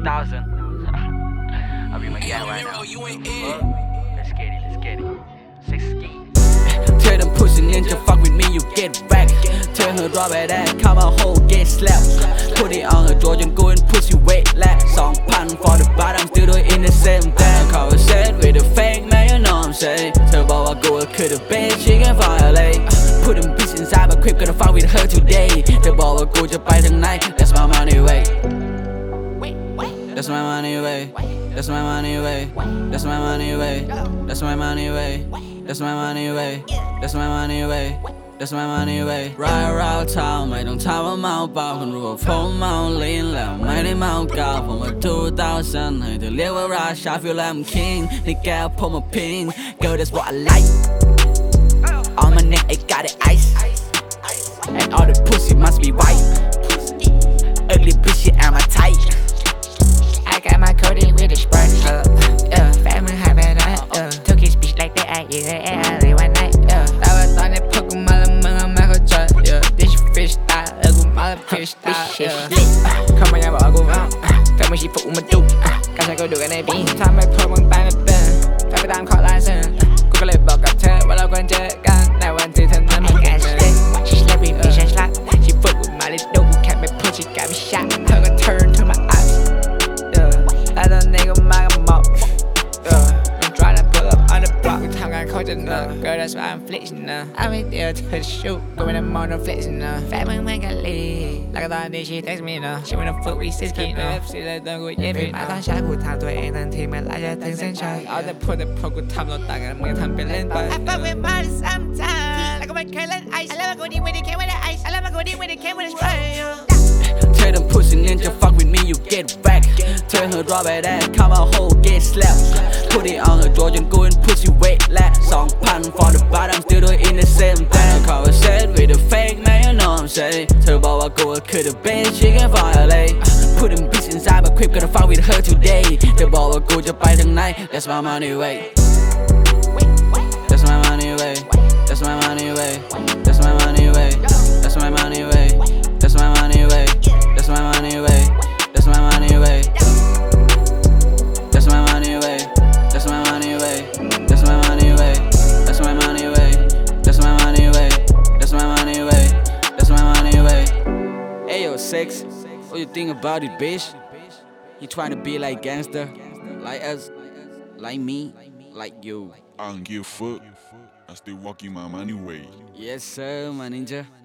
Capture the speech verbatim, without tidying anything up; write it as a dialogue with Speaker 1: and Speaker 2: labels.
Speaker 1: thousand. I'll be my gang right now. Uh, let's get it, let's get it. Six ski.
Speaker 2: Tell them pussy ninja fuck with me, you get wrecked. Tell her drop it that, come a hoe get slapped. Put it on her jaw and go and pussy wet like Song pan for the bottom, still do it in the same thing. Conversate with a fake man, you know what I'm saying. Tell about what go could have been, she can violate. Put them bitch inside my crib, gonna fuck with her today. Tell about what go just by the night, that's my money way. That's my money way. That's my money way. That's my money way. That's my money way. That's my money way. That's my money way. That's my money way. Ride around town ไม่ต้องถามว่าเมาเปล่าคนรู้ว่าผมเมาลีนแล้วไม่ได้เมาเก่าผมมาtwo thousandให้เธอเรียกว่าราชา feel like I'm king ในแก้วผมมาพิง Girl that's what I like On my neck I got it ice And all the pussy must be white Ugly bitch shit am I tight
Speaker 3: I got my codeine with the sprite, uh, yeah. Family high bad night, uh. Took his bitch like that, I eat her alley one night, yeah. I was on that Pokemon, I'm Michael Jordan, yeah. This fish style, ugly mother fish style, yeah. Come on, y'all, I'll go round. Family she fuck with my dude, got I go do it, bean. Time I put one by my pen. Family time call license.กูก็เลยบอกกับเธอว่าเราควรเจอกันในวันที่เธอนั้นมันเกิดขึ้น She slap me, bitch, I slap. She fuck with my little dude, can't make push, she got me shot. Her gon' turn to my eyes. I don't nigga my mouth. Yeah, I'm trying to pull up on the block. We time got coach enough. Girl, that's why I'm flexing now. I'm in there to the shoot. Going in on the flexing now. Fat man when got lit. Like I thought that she text me now. She wanna fuck with six kids now. See that don't go yet. มาตอนเช้ากูทำตัวเองทันทีมันไล่จะถึงเส้นชัยเอาแต่พูดแต่พอกูทำเราต่างกันมึงทำเป็นเล่นไป I fuck with money sometimes. แล้วก็ไม่เคยเล่นไอซ์ I love my goodie when it came with the ice. I love my goodie when it came with the spray.Tell
Speaker 2: them pussy ninja fuck with me, you get wrecked. Tell her drop it that, come a hoe get slapped. Put it on her jaw and go and pussy wet like Song pan for the bottom, still do it in the same thing. Conversate with a fake man, you know what I'm saying. Tell about what go could have been, she can violate. Put them bitch inside my crib, gonna fuck with her today. Tell about what go just by the night, that's my money way. That's my money way. That's my money way. That's my money way. That's my money way. That's my money way.That's my money way. That's my money way. That's my money way. That's my money way. That's my money way. That's my money way. That's my money way. That's my money way. That's my money way. Hey yo, Sex, what you think about it, bitch? You trying to be like gangster, like us, like me, like you?
Speaker 4: I don't give a fuck. I still walking my money way.
Speaker 2: Yes sir, my ninja.